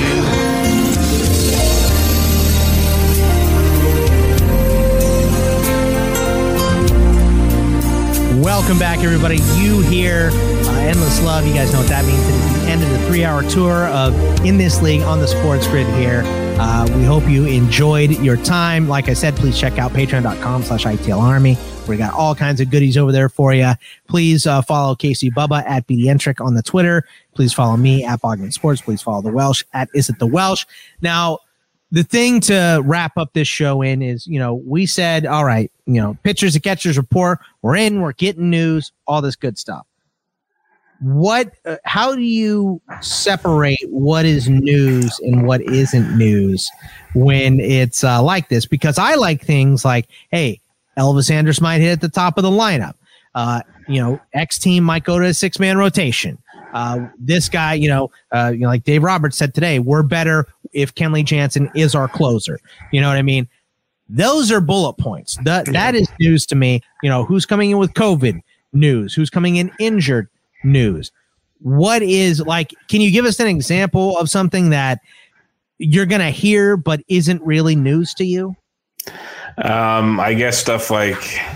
Welcome back, everybody. You hear uh, Endless Love. You guys know what that means. It is the end of the three-hour tour of In This League on the Sports Grid here. Uh, we hope you enjoyed your time. Like I said, please check out patreon.com slash ITL Army. We got all kinds of goodies over there for you. Please uh, follow Casey Bubba at B D Entrick on the Twitter. Please follow me at Bogman Sports. Please follow the Welsh at Is It the Welsh. Now, the thing to wrap up this show in is, you know, we said, all right, you know, pitchers and catchers report. We're in. We're getting news. All this good stuff. what? Uh, how do you separate what is news and what isn't news when it's uh, like this? Because I like things like, hey, Elvis Andrus might hit at the top of the lineup. Uh, you know, X team might go to a six man rotation. Uh, this guy, you know, uh, you know, like Dave Roberts said today, we're better if Kenley Jansen is our closer. You know what I mean? Those are bullet points. That that is news to me. You know, who's coming in with COVID? News. Who's coming in injured? News. What is like? Can you give us an example of something that you're gonna hear but isn't really news to you? Um, I guess stuff like.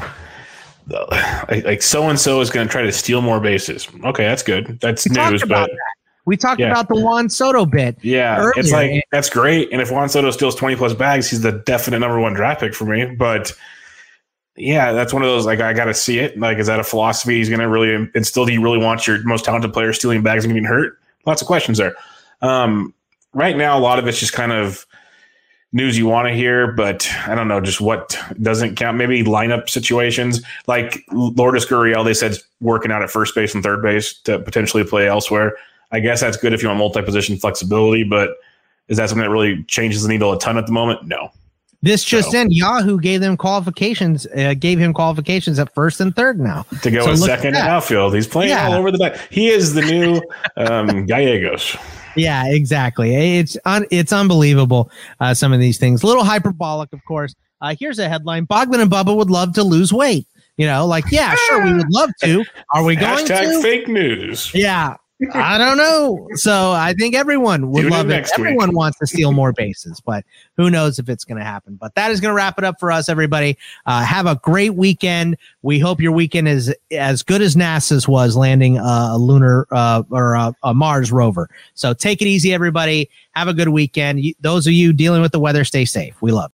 Like so and so is going to try to steal more bases. Okay, that's good. That's we news. But that. we talked yeah. about the Juan Soto bit. Yeah, earlier. It's like that's great. And if Juan Soto steals twenty plus bags, he's the definite number one draft pick for me. But yeah, that's one of those. Like I got to see it. Like, is that a philosophy he's going to really instill? Do you really want your most talented player stealing bags and getting hurt? Lots of questions there. Um, right now, a lot of it's just kind of news you want to hear, but I don't know, just what doesn't count. Maybe lineup situations like Lourdes Gurriel, they said working out at first base and third base to potentially play elsewhere. I guess that's good if you want multi-position flexibility, but is that something that really changes the needle a ton at the moment? No. This just so. in, Yahoo gave them qualifications, uh, gave him qualifications at first and third now. To go so a second in outfield. He's playing yeah. all over the back. He is the new um, Gallegos. Yeah, exactly. It's un- it's unbelievable, uh, some of these things. A little hyperbolic, of course. Uh, here's a headline. Bogman and Bubba would love to lose weight. You know, like, yeah, sure, we would love to. Are we going Hashtag to? Fake news. Yeah, I don't know. So I think everyone would Tune love it. Next Everyone week. wants to steal more bases, but who knows if it's going to happen. But that is going to wrap it up for us, everybody. Uh, have a great weekend. We hope your weekend is as good as NASA's was landing uh, a lunar uh, or a, a Mars rover. So take it easy, everybody. Have a good weekend. You, those of you dealing with the weather, stay safe. We love you.